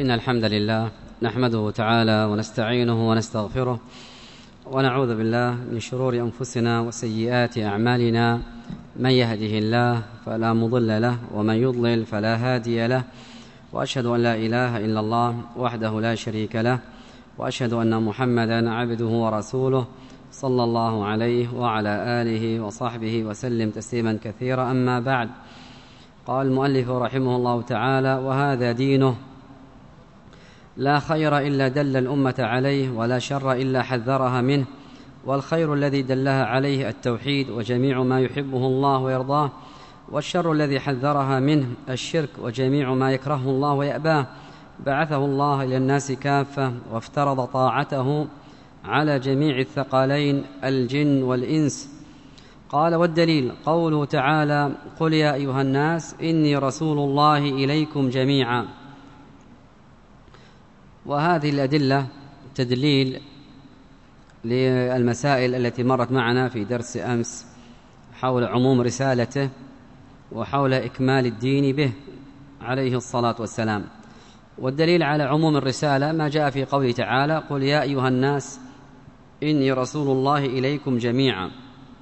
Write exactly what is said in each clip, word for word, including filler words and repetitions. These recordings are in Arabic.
إن الحمد لله نحمده تعالى ونستعينه ونستغفره ونعوذ بالله من شرور أنفسنا وسيئات أعمالنا. من يهده الله فلا مضل له ومن يضلل فلا هادي له، وأشهد أن لا إله إلا الله وحده لا شريك له، وأشهد أن محمدا عبده ورسوله صلى الله عليه وعلى آله وصحبه وسلم تسليما كثيرا. أما بعد، قال المؤلف رحمه الله تعالى: وهذا دينه لا خير إلا دل الأمة عليه، ولا شر إلا حذرها منه، والخير الذي دلها عليه التوحيد وجميع ما يحبه الله ويرضاه، والشر الذي حذرها منه الشرك وجميع ما يكرهه الله ويأباه. بعثه الله إلى الناس كافة، وافترض طاعته على جميع الثقلين الجن والإنس. قال: والدليل قوله تعالى: قل يا أيها الناس إني رسول الله إليكم جميعا. وهذه الأدلة تدليل للمسائل التي مرت معنا في درس أمس حول عموم رسالته وحول إكمال الدين به عليه الصلاة والسلام. والدليل على عموم الرسالة ما جاء في قوله تعالى: قل يا أيها الناس إني رسول الله إليكم جميعا.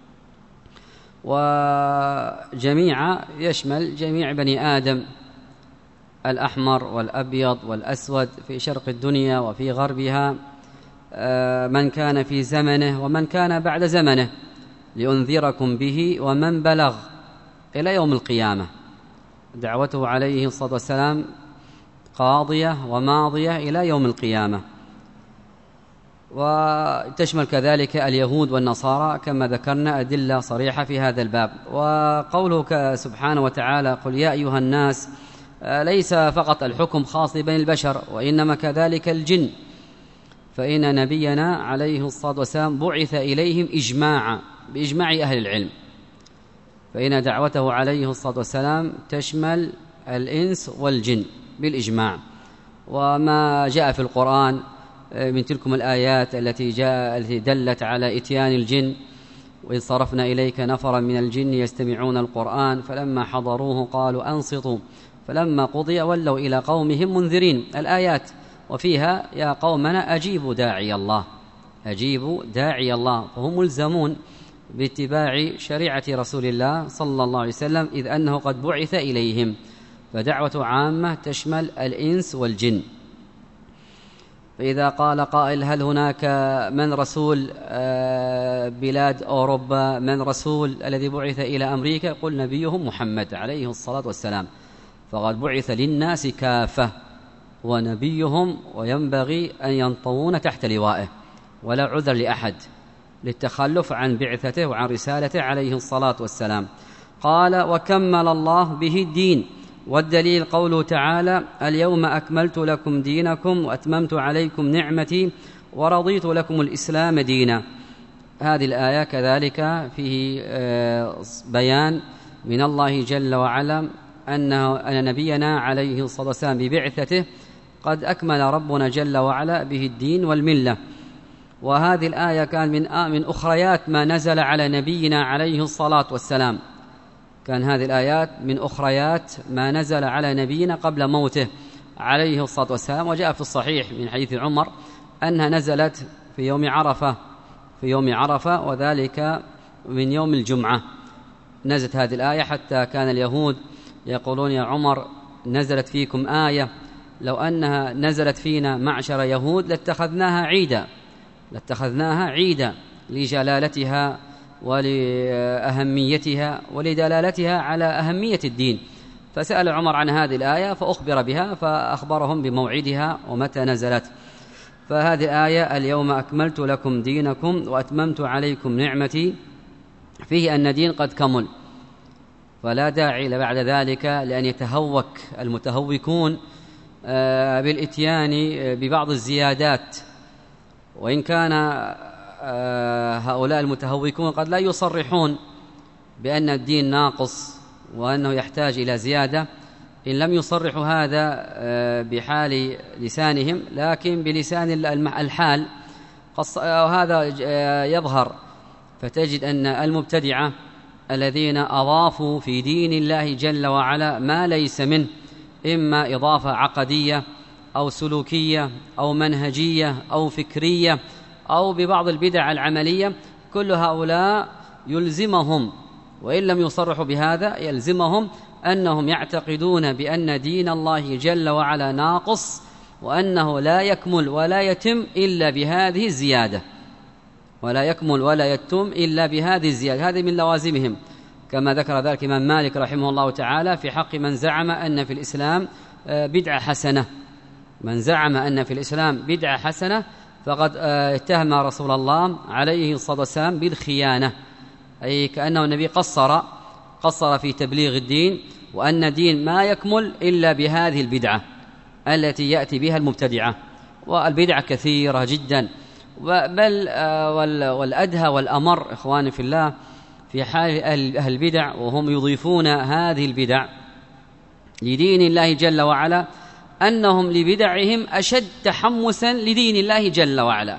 وجميعا يشمل جميع بني آدم، الأحمر والأبيض والأسود، في شرق الدنيا وفي غربها، من كان في زمنه ومن كان بعد زمنه، لأنذركم به ومن بلغ إلى يوم القيامة. دعوته عليه الصلاة والسلام قاضية وماضية إلى يوم القيامة، وتشمل كذلك اليهود والنصارى كما ذكرنا أدلة صريحة في هذا الباب. وقوله سبحانه وتعالى: قل يا أيها الناس، ليس فقط الحكم خاص بين البشر، وإنما كذلك الجن، فإن نبينا عليه الصلاة والسلام بعث إليهم إجماعا بإجماع أهل العلم، فإن دعوته عليه الصلاة والسلام تشمل الإنس والجن بالإجماع. وما جاء في القرآن من تلكم الآيات التي جاء التي دلت على إتيان الجن: وإذ صرفنا إليك نفرا من الجن يستمعون القرآن فلما حضروه قالوا أنصتوا فلما قضي ولوا إلى قومهم منذرين. الآيات وفيها: يا قومنا أجيبوا داعي الله، أجيبوا داعي الله، فهم ملزمون باتباع شريعة رسول الله صلى الله عليه وسلم، إذ أنه قد بعث إليهم، فدعوة عامة تشمل الإنس والجن. فإذا قال قائل: هل هناك من رسول بلاد أوروبا، من رسول الذي بعث إلى أمريكا؟ قل: نبيهم محمد عليه الصلاة والسلام، فقد بعث للناس كافة، ونبيهم وينبغي أن ينطوون تحت لوائه، ولا عذر لأحد للتخلف عن بعثته وعن رسالته عليه الصلاة والسلام. قال: وكمل الله به الدين. والدليل قوله تعالى: اليوم أكملت لكم دينكم وأتممت عليكم نعمتي ورضيت لكم الإسلام دينا. هذه الآية كذلك فيه بيان من الله جل وعلا أنه أن نبينا عليه الصلاة والسلام ببعثته قد أكمل ربنا جل وعلا به الدين والملة. وهذه الآية كان من من أخريات ما نزل على نبينا عليه الصلاة والسلام، كان هذه الآيات من أخريات ما نزل على نبينا قبل موته عليه الصلاة والسلام. وجاء في الصحيح من حديث عمر أنها نزلت في يوم عرفة في يوم عرفة وذلك من يوم الجمعة نزلت هذه الآية، حتى كان اليهود يقولون: يا عمر، نزلت فيكم آية لو أنها نزلت فينا معشر يهود لاتخذناها عيدا لاتخذناها عيدا لجلالتها ولأهميتها ولدلالتها على أهمية الدين. فسأل عمر عن هذه الآية فأخبر بها، فأخبرهم بموعدها ومتى نزلت. فهذه الآية: اليوم أكملت لكم دينكم وأتممت عليكم نعمتي، فيه أن الدين قد كمل، فلا داعي بعد ذلك لأن يتهوك المتهوكون بالإتيان ببعض الزيادات. وإن كان هؤلاء المتهوكون قد لا يصرحون بأن الدين ناقص وأنه يحتاج إلى زيادة، إن لم يصرحوا هذا بحال لسانهم لكن بلسان الحال، وهذا يظهر. فتجد أن المبتدعة الذين أضافوا في دين الله جل وعلا ما ليس منه، إما إضافة عقدية أو سلوكية أو منهجية أو فكرية أو ببعض البدع العملية، كل هؤلاء يلزمهم وإن لم يصرحوا بهذا يلزمهم أنهم يعتقدون بأن دين الله جل وعلا ناقص، وأنه لا يكمل ولا يتم إلا بهذه الزيادة، ولا يكمل ولا يتم إلا بهذه الزيادة. هذه من لوازمهم، كما ذكر ذلك الإمام مالك رحمه الله تعالى في حق من زعم أن في الإسلام بدعة حسنة. من زعم أن في الإسلام بدعة حسنة فقد اتهم رسول الله عليه الصلاة والسلام بالخيانة، أي كأنه النبي قصر قصر في تبليغ الدين، وأن الدين ما يكمل إلا بهذه البدعة التي يأتي بها المبتدعة. والبدعة كثيرة جدا، بل والأدهى والأمر إخواني في الله في حال أهل البدع وهم يضيفون هذه البدع لدين الله جل وعلا أنهم لبدعهم أشد تحمسا لدين الله جل وعلا.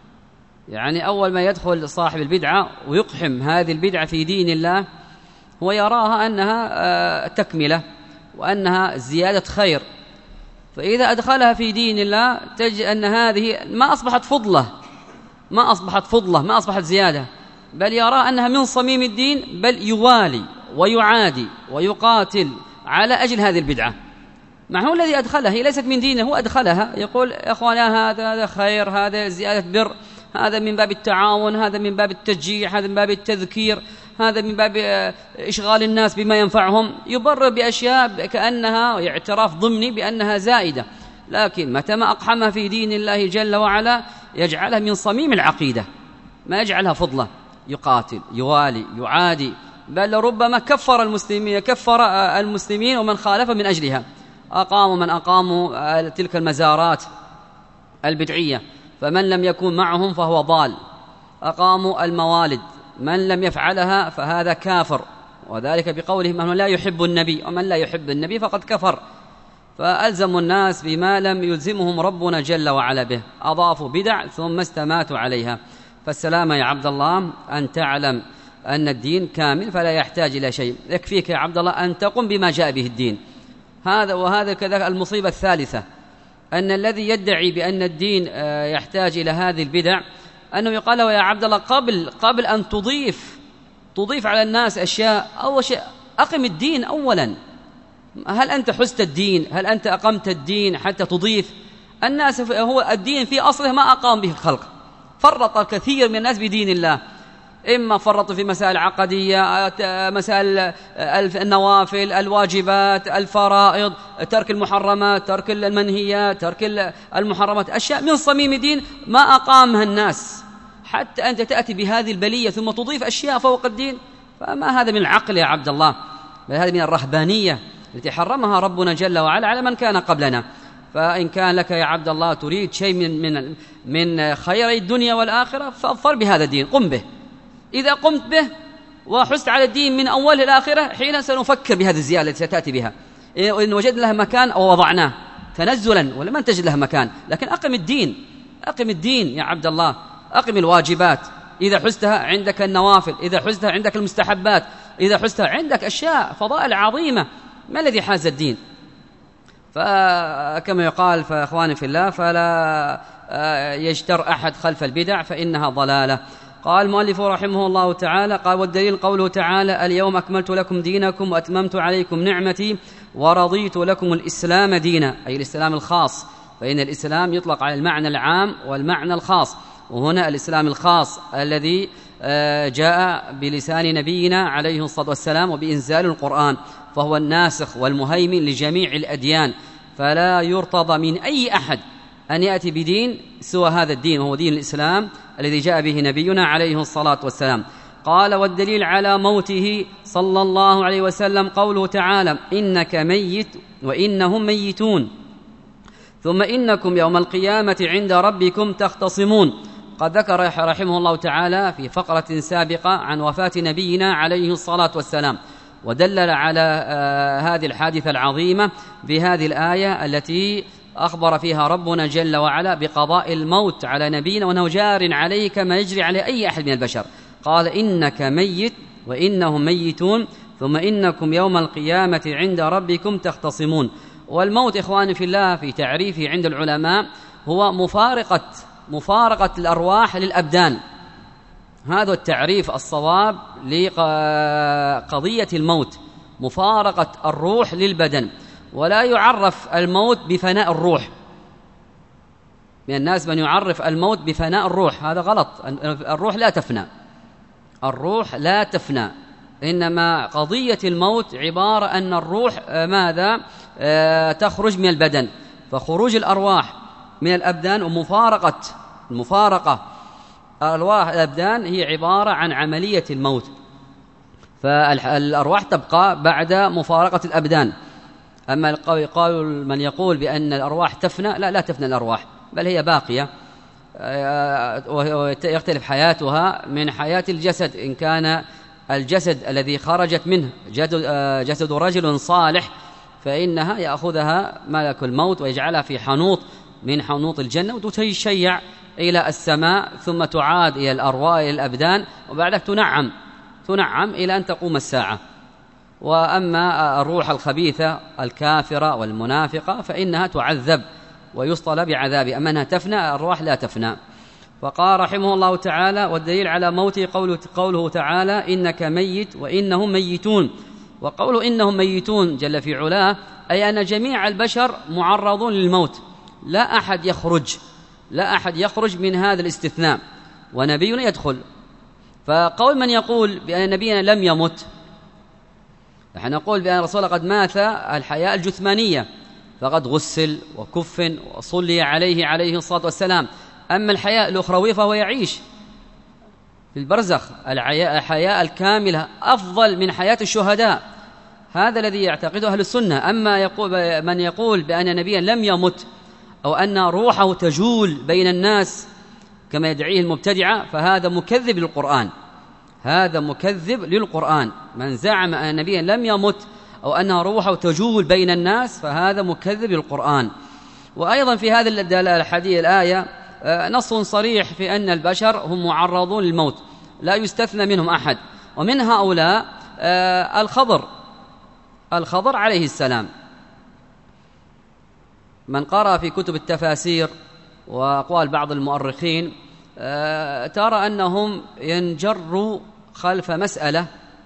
يعني أول ما يدخل صاحب البدعة ويقحم هذه البدعة في دين الله هو يراها أنها تكملة وأنها زيادة خير، فإذا أدخلها في دين الله تجد أن هذه ما أصبحت فضلة ما أصبحت فضلة ما أصبحت زيادة، بل يرى أنها من صميم الدين، بل يوالي ويعادي ويقاتل على أجل هذه البدعة. مع هو الذي أدخلها، هي ليست من دينه، هو أدخلها، يقول إخوانا هذا هذا خير، هذا زيادة بر، هذا من باب التعاون، هذا من باب التشجيع، هذا من باب التذكير، هذا من باب إشغال الناس بما ينفعهم، يبرر بأشياء كأنها اعتراف ضمني بأنها زائدة. لكن متى ما أقحمها في دين الله جل وعلا يجعلها من صميم العقيدة، ما يجعلها فضلة، يقاتل يوالي يعادي، بل ربما كفر المسلمين كفر المسلمين ومن خالف من أجلها. أقاموا من أقاموا تلك المزارات البدعية فمن لم يكن معهم فهو ضال. أقاموا الموالد، من لم يفعلها فهذا كافر، وذلك بقولهم من لا يحب النبي، ومن لا يحب النبي فقد كفر. فألزموا الناس بما لم يلزمهم ربنا جل وعلا به، أضافوا بدع ثم استماتوا عليها. فالسلام يا عبد الله أن تعلم أن الدين كامل فلا يحتاج إلى شيء، يكفيك يا عبد الله أن تقم بما جاء به الدين. هذا وهذا كذا. المصيبة الثالثة أن الذي يدعي بأن الدين يحتاج إلى هذه البدع أنه يقال له يا عبد الله قبل قبل أن تضيف تضيف على الناس أشياء، أول شيء أقم الدين أولا. هل أنت حزت الدين؟ هل أنت أقمت الدين حتى تضيف؟ الناس هو الدين في أصله ما أقام به الخلق، فرط كثير من الناس بدين الله، إما فرطوا في مسائل عقدية، مسائل النوافل، الواجبات، الفرائض، ترك المحرمات، ترك المنهيات، ترك المحرمات، أشياء من صميم الدين ما أقامها الناس، حتى أنت تأتي بهذه البلية ثم تضيف أشياء فوق الدين. فما هذا من العقل يا عبد الله، بل هذا من الرهبانية التي حرمها ربنا جل وعلا على من كان قبلنا. فإن كان لك يا عبد الله تريد شيء من من من خير الدنيا والآخرة فاظفر بهذا الدين، قم به. إذا قمت به وحست على الدين من أوله إلى آخره حين سنفكر بهذه الزيادة التي ستأتي بها، إن وجد لها مكان أو وضعناه تنزلا، ولا من تجد لها مكان. لكن أقم الدين، أقم الدين يا عبد الله، أقم الواجبات، إذا حستها عندك النوافل، إذا حستها عندك المستحبات، إذا حستها عندك أشياء فضائل عظيمة. ما الذي حاز الدين؟ فكما يقال فأخواني في الله فلا يجتر أحد خلف البدع فإنها ضلالة. قال المؤلف رحمه الله تعالى قال والدليل قوله تعالى اليوم أكملت لكم دينكم وأتممت عليكم نعمتي ورضيت لكم الإسلام دينا، أي الإسلام الخاص، فإن الإسلام يطلق على المعنى العام والمعنى الخاص، وهنا الإسلام الخاص الذي جاء بلسان نبينا عليه الصلاة والسلام وبإنزال القرآن، فهو الناسخ والمهيمن لجميع الأديان، فلا يرتضى من أي أحد أن يأتي بدين سوى هذا الدين، وهو دين الإسلام الذي جاء به نبينا عليه الصلاة والسلام. قال والدليل على موته صلى الله عليه وسلم قوله تعالى إنك ميت وإنهم ميتون ثم إنكم يوم القيامة عند ربكم تختصمون. قد ذكر رحمه الله تعالى في فقرة سابقة عن وفاة نبينا عليه الصلاة والسلام، ودلل على هذه الحادثة العظيمة بهذه الآية التي أخبر فيها ربنا جل وعلا بقضاء الموت على نبينا وأنه جار عليه كما يجري على أي أحد من البشر. قال إنك ميت وإنهم ميتون ثم إنكم يوم القيامة عند ربكم تختصمون. والموت إخواني في الله في تعريفه عند العلماء هو مفارقة مفارقة الأرواح للأبدان. هذا التعريف الصواب لقضية الموت، مفارقة الروح للبدن. ولا يعرف الموت بفناء الروح، من الناس من يعرف الموت بفناء الروح، هذا غلط. الروح لا تفنى، الروح لا تفنى، إنما قضية الموت عبارة أن الروح ماذا تخرج من البدن، فخروج الأرواح من الأبدان ومفارقة المفارقة أرواح الأبدان هي عبارة عن عملية الموت، فالأرواح تبقى بعد مفارقة الأبدان. أما قالوا من يقول بأن الأرواح تفنى، لا لا تفنى الأرواح، بل هي باقية، ويختلف حياتها من حياة الجسد. إن كان الجسد الذي خرجت منه جسد رجل صالح فإنها يأخذها ملك الموت ويجعلها في حنوط من حنوط الجنة وتشيع إلى السماء، ثم تعاد إلى الأرواح إلى الأبدان، وبعدها تنعم تنعم إلى أن تقوم الساعة. وأما الروح الخبيثة الكافرة والمنافقة فإنها تعذب ويصطلى بعذابه، أما أنها تفنى الأرواح لا تفنى. فقال رحمه الله تعالى: والدليل على موته قوله, قوله تعالى: إنك ميت وإنهم ميتون. وقوله إنهم ميتون جل في علاه أي أن جميع البشر معرضون للموت، لا أحد يخرج لا أحد يخرج من هذا الاستثناء، ونبينا يدخل. فقول من يقول بأن نبينا لم يمت، نحن نقول بأن الرسول قد مات الحياة الجثمانية، فقد غسل وكفن وصلي عليه عليه الصلاة والسلام. أما الحياة الأخروية فهو يعيش في البرزخ، الحياة الكاملة أفضل من حياة الشهداء، هذا الذي يعتقده أهل السنة. أما يقول من يقول بأن نبيا لم يمت أو أن روحه تجول بين الناس كما يدعيه المبتدعة فهذا مكذب للقرآن، هذا مكذب للقرآن. من زعم أن نبيا لم يمت أو أن روحه تجول بين الناس فهذا مكذب للقرآن. وأيضا في هذا الحديث الآية نص صريح في أن البشر هم معرضون للموت، لا يستثنى منهم أحد. ومن هؤلاء الخضر الخضر عليه السلام. من قرأ في كتب التفاسير وأقوال بعض المؤرخين ترى أنهم ينجروا خلف مسألة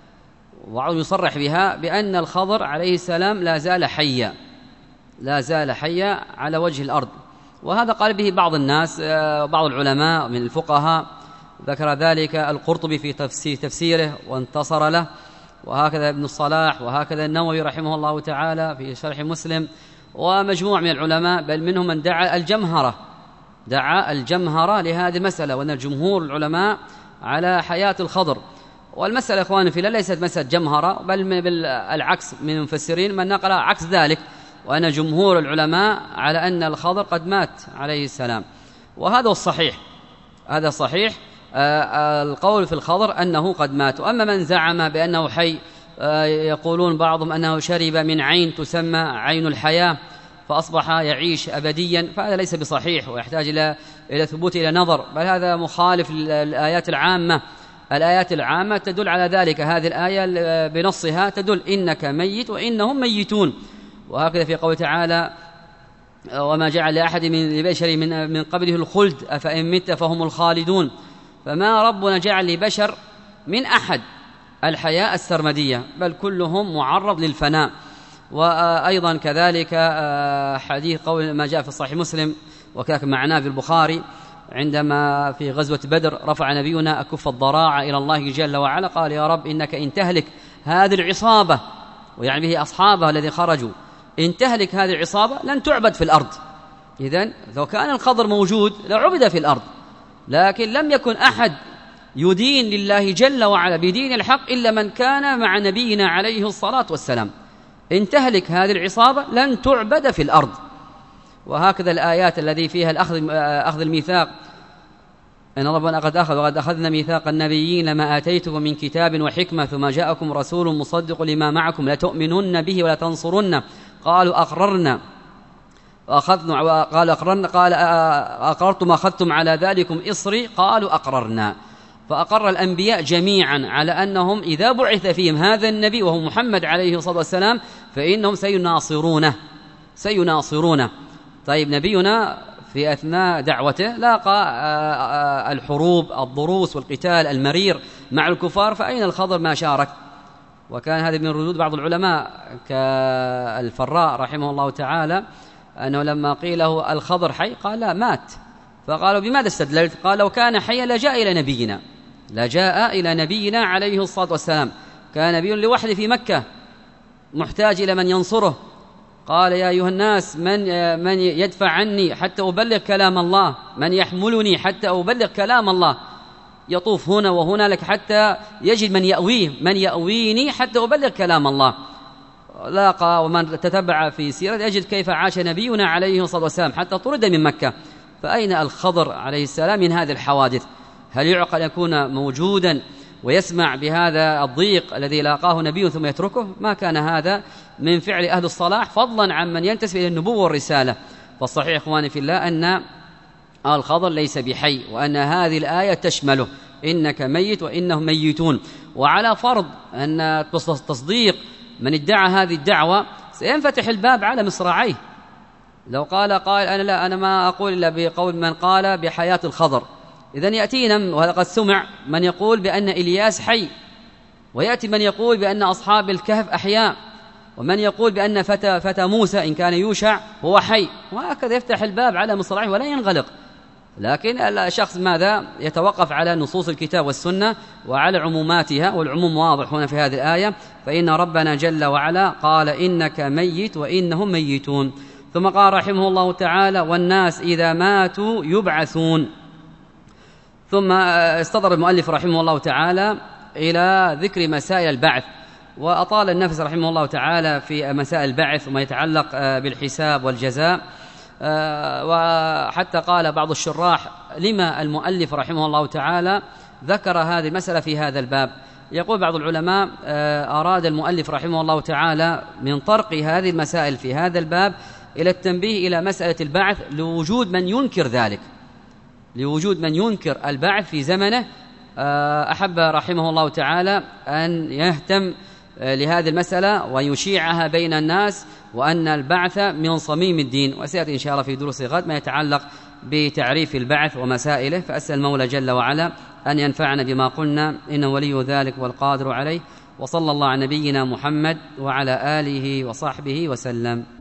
وبعضهم يصرح بها بأن الخضر عليه السلام لا زال حيا لا زال حيا على وجه الأرض، وهذا قال به بعض الناس بعض العلماء من الفقهاء، ذكر ذلك القرطبي في تفسير تفسيره وانتصر له، وهكذا ابن الصلاح، وهكذا النووي رحمه الله تعالى في شرح مسلم، ومجموع من العلماء، بل منهم من دعا الجمهرة دعا الجمهرة لهذه المسألة، وأن الجمهور العلماء على حياة الخضر. والمسألة إخواني في الله ليست مسألة جمهرة، بل بالعكس من المفسرين من نقل عكس ذلك، وأن جمهور العلماء على أن الخضر قد مات عليه السلام، وهذا الصحيح هذا صحيح آه القول في الخضر أنه قد مات. وأما من زعم بأنه حي آه يقولون بعضهم أنه شرب من عين تسمى عين الحياة فأصبح يعيش أبديا، فهذا ليس بصحيح ويحتاج إلى إلى ثبوت إلى نظر، بل هذا مخالف للآيات العامة. الآيات العامة تدل على ذلك، هذه الآية بنصها تدل إنك ميت وإنهم ميتون. وهكذا في قول تعالى: وما جعل لأحد من بشر من, من قبله الخلد أفإن مت فهم الخالدون. فما ربنا جعل لبشر من أحد الحياة السرمدية، بل كلهم معرض للفناء. وأيضا كذلك حديث قول ما جاء في صحيح مسلم وكذلك معناه في البخاري، عندما في غزوة بدر رفع نبينا أكف الضراعة إلى الله جل وعلا، قال: يا رب إنك إن تهلك هذه العصابة، ويعني به أصحابه الذي خرجوا، إن تهلك هذه العصابة لن تعبد في الأرض. إذن لو كان الخضر موجود لعبد في الأرض، لكن لم يكن أحد يدين لله جل وعلا بدين الحق إلا من كان مع نبينا عليه الصلاة والسلام. إن تهلك هذه العصابة لن تعبد في الأرض. وهكذا الآيات الذي فيها الأخذ أخذ الميثاق، إن ربنا قد أخذ وقد أخذنا ميثاق النبيين لما آتيتكم من كتاب وحكمة ثم جاءكم رسول مصدق لما معكم لتؤمنن به ولا تنصرن قالوا أقررنا وأخذنا قال أقررنا قال أقررتم أخذتم على ذلكم إصري قالوا أقررنا. فأقر الأنبياء جميعا على أنهم إذا بعث فيهم هذا النبي وهو محمد عليه الصلاة والسلام فإنهم سيناصرونه سيناصرونه. طيب نبينا في أثناء دعوته لاقى الحروب، الضروس والقتال المرير مع الكفار، فأين الخضر ما شارك؟ وكان هذا من ردود بعض العلماء كالفراء رحمه الله تعالى، أنه لما قيل له الخضر حي قال لا مات، فقالوا بماذا استدللت؟ قال لو كان حيا لجاء إلى نبينا، لجاء إلى نبينا عليه الصلاة والسلام، كان نبي لوحده في مكة محتاج إلى من ينصره. قال يا أيها الناس من من يدفع عني حتى أبلغ كلام الله، من يحملني حتى أبلغ كلام الله، يطوف هنا وهنالك حتى يجد من يأويه، من يأويني حتى أبلغ كلام الله. لاقى ومن تتبع في سيرة يجد كيف عاش نبينا عليه الصلاة والسلام حتى طرد من مكة. فأين الخضر عليه السلام من هذه الحوادث؟ هل يعقل يكون موجودا ويسمع بهذا الضيق الذي لاقاه نبي ثم يتركه؟ ما كان هذا من فعل أهل الصلاح، فضلا عن من ينتسب إلى النبوة والرسالة. فالصحيح إخواني في الله أن الخضر ليس بحي، وأن هذه الآية تشمله، إنك ميت وإنهم ميتون. وعلى فرض أن تصديق من ادعى هذه الدعوة سينفتح الباب على مصراعيه. لو قال قائل أنا لا أنا ما أقول إلا بقول من قال بحياة الخضر، إذن يأتينا وهذا قد سمع من يقول بأن إلياس حي، ويأتي من يقول بأن أصحاب الكهف أحياء، ومن يقول بأن فتى, فتى موسى إن كان يوشع هو حي، وهكذا يفتح الباب على مصراعيه ولا ينغلق. لكن الشخص ماذا يتوقف على نصوص الكتاب والسنة وعلى عموماتها، والعموم واضح هنا في هذه الآية. فإن ربنا جل وعلا قال إنك ميت وإنهم ميتون. ثم قال رحمه الله تعالى والناس إذا ماتوا يبعثون. ثم استطر المؤلف رحمه الله تعالى إلى ذكر مسائل البعث، وأطال النفس رحمه الله تعالى في مسائل البعث وما يتعلق بالحساب والجزاء، وحتى قال بعض الشراح لما المؤلف رحمه الله تعالى ذكر هذه المسألة في هذا الباب. يقول بعض العلماء أراد المؤلف رحمه الله تعالى من طرق هذه المسائل في هذا الباب إلى التنبيه إلى مسألة البعث لوجود من ينكر ذلك، لوجود من ينكر البعث في زمنه. أحب رحمه الله تعالى أن يهتم لهذه المسألة ويشيعها بين الناس، وأن البعث من صميم الدين. وسيأتي إن شاء الله في دروس غد ما يتعلق بتعريف البعث ومسائله. فأسأل المولى جل وعلا أن ينفعنا بما قلنا، إنه ولي ذلك والقادر عليه. وصلى الله على نبينا محمد وعلى آله وصحبه وسلم.